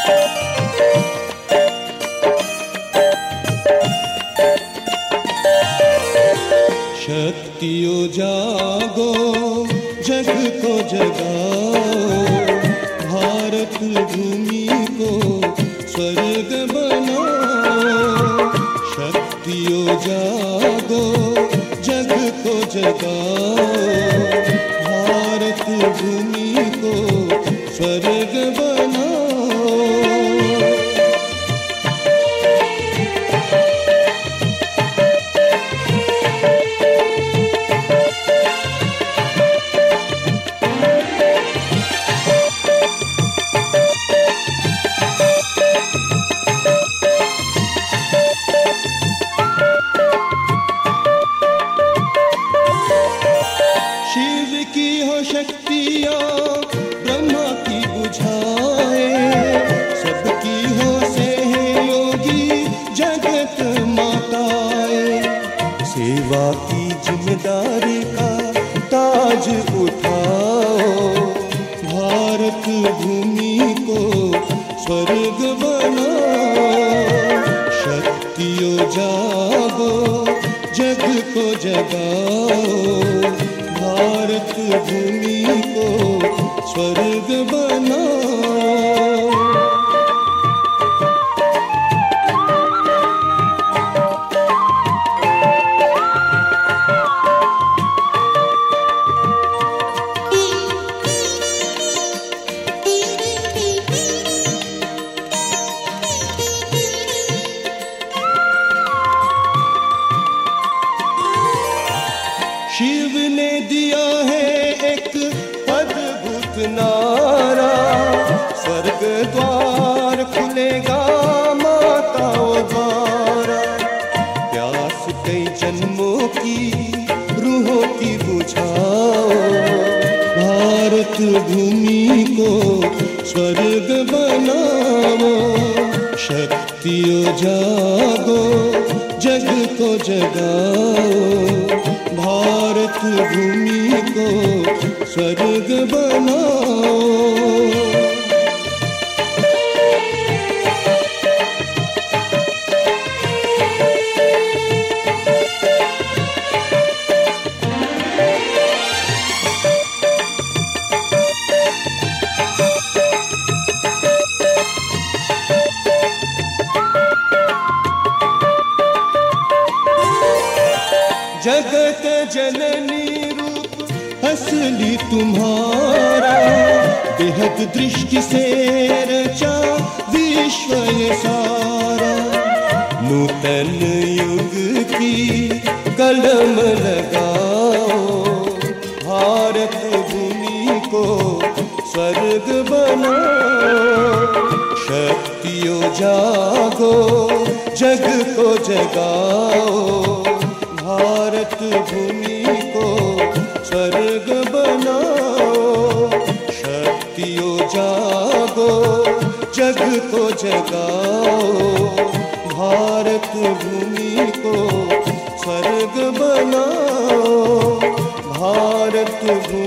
शक्तियों जागो, जग को जगाओ, भारत भूमि को स्वर्ग बनाओ। शक्तियों जागो, जग को जगाओ, भारत भूमि को स्वर्ग बनाओ। शक्तियाँ ब्रह्मा की बुझाए, सबकी हो सहयोगी जगत माताए। सेवा की जिम्मेदारी का ताज उठाओ, भारत भूमि को स्वर्ग बनाओ। शक्तियों जागो, जग को जगाओ, भारत भूमि को स्वर्ग बनाओ। शिव ने दिया है एक अद्भुत नारा, स्वर्ग द्वार खुलेगा माताओं द्वारा। प्यास कई जन्मों की रूहों की बुझाओ, भारत भूमि को स्वर्ग बनाओ। शक्तियों जागो, जग को जगाओ, भारत भूमि को स्वर्ग बनाओ। जगत जननी रूप असली तुम्हारा, बेहद दृष्टि से रचा विश्व ये सारा। नूतन युग की कलम लगाओ, भारत भूमि को स्वर्ग बनाओ। शक्तियों जागो, जग को जगाओ, भारत भूमि को स्वर्ग बनाओ। शक्तियों जागो, जग को जगाओ, भारत भूमि को स्वर्ग बनाओ। भारत भूमि